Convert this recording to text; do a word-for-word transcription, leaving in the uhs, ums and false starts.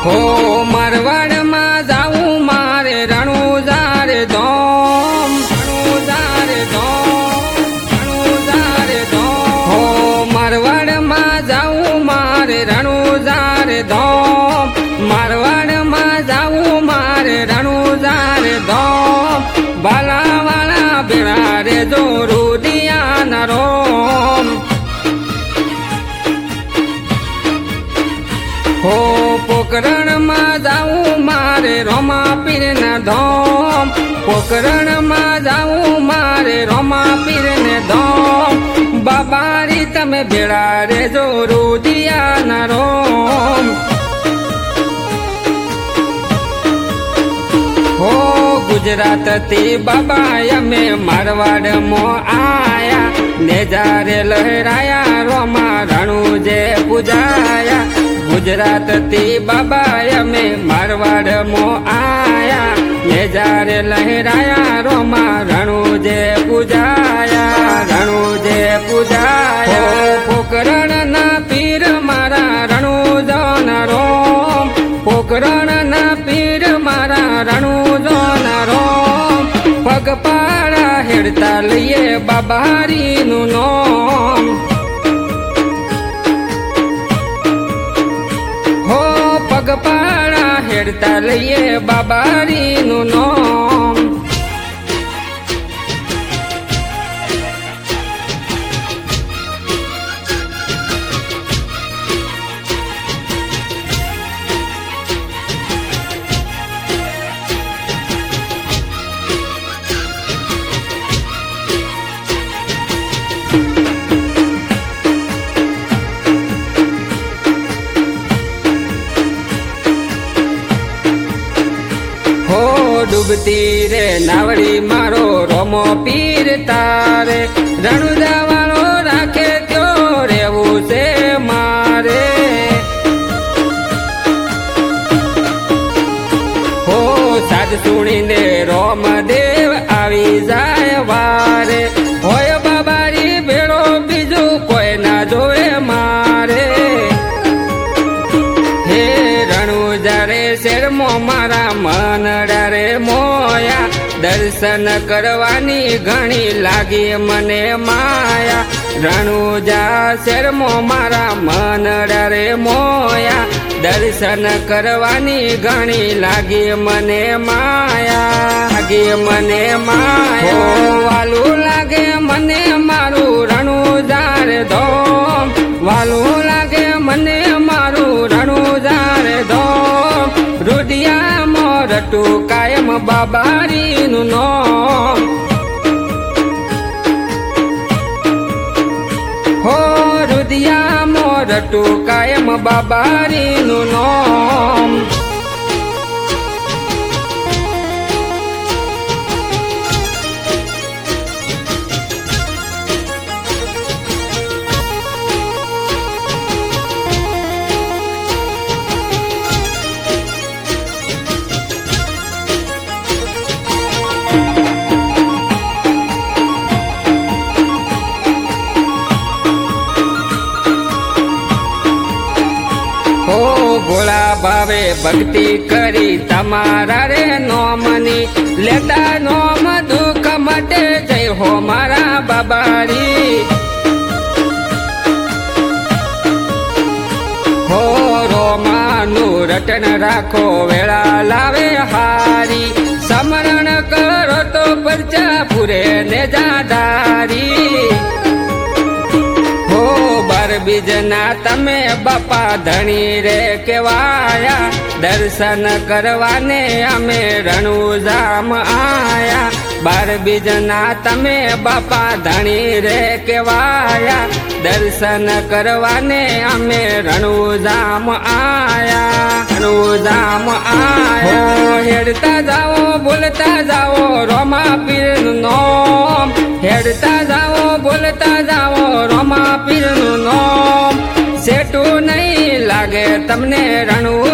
હો મારવાડમાં જાવું મારે રણુજા રે ધોમ, રણુજા રે ધોમ, રણુજા રે ધોમ. હો મારવાડમાં જાવું મારે રણુજા રે ધોમ, મારવાડમાં જાવું મારે રણુજા રે ધોમ. બાલાવાળા ભેળા રે જો રૂડિયા ના રોમ. હો પોકરણમાં જાવું મારે રોમા પીર ના ધોમ, પોકરણમાં જાવું મારે રોમા પીર ને ધોમ. બાબારી તમે ભેળા રે જો રૂડિયા ના રોમ. હો ગુજરાત થી બાબા અમે મારવાડમાં આયા, નેજારે લહેરાયા રોમા રણુજે પૂજાયા. ગુજરાત થી બાબા અમે મારવાડમાં આયા, નેજારે લહેરાયા રોમા રણુજે પૂજાયા, રણુજે પૂજાયા. પોકરણ ના પીર મારા રણુજો ના રોમ, પોકરણ ના પીર મારા રણુજો ના રોમ. પગપાળા હેડતા લઈએ બાબારી નું નોમ. હો પગપાળા હેડતા લઈએ બાબારી નું નોમ. ડૂબતી રે નાવડી મારો રોમો પીર તારે, રણુજા વાળો રાખે ત્યો રેવું છે મારે. હો સાદ સુણીને રોમદેવ આવી જાય વારે, હોય બાબારી ભેળો બીજું કોઈ ના જોવે મારે. હે રણુજા રે શેરમો મારા મનડા રે મોયા, દર્શન કરવાની ઘણી લાગી મને માયા. રણુજા શેરમો મારા મનડા રે મોયા, દર્શન કરવાની ઘણી લાગી મને માયા, લાગી મને માયા. વાલું લાગે મને મારું રણુજા રે ધોમ, વાલું લાગે મને મારું રણુજા રે ધોમ. રૂડિયા મોરટું કાયમ બાબારી નું નોમ. હો રૂડિયા મોરટું કાયમ બાબારી નું નોમ. હો ભોળા ભાવે ભક્તિ કરી તમારા રે નોમની, લેતા નોમ દુઃખ માટે જય હો મારા બાબારી. હો રોમાનું રટન રાખો વેળા લાવે હારી, સમરણ કરો તો પરચા પૂરે ને જાધારી. બીજના તમે બાપા ધણી રે કેવાયા, દર્શન કરવાને અમે રણુજામ આયા. બાર બીજના તમે બાપા ધણી રે કેવાયા, દર્શન કરવાને અમે રણુજામ આયા, રણુજામ આયા. હેડતા જાઓ બોલતા જાઓ રોમા પીર નું નોમ, હેડતા જાઓ બોલતા જાઓ રોમા પીર નું નોમ. સેટું નહીં લાગે તમને રણુ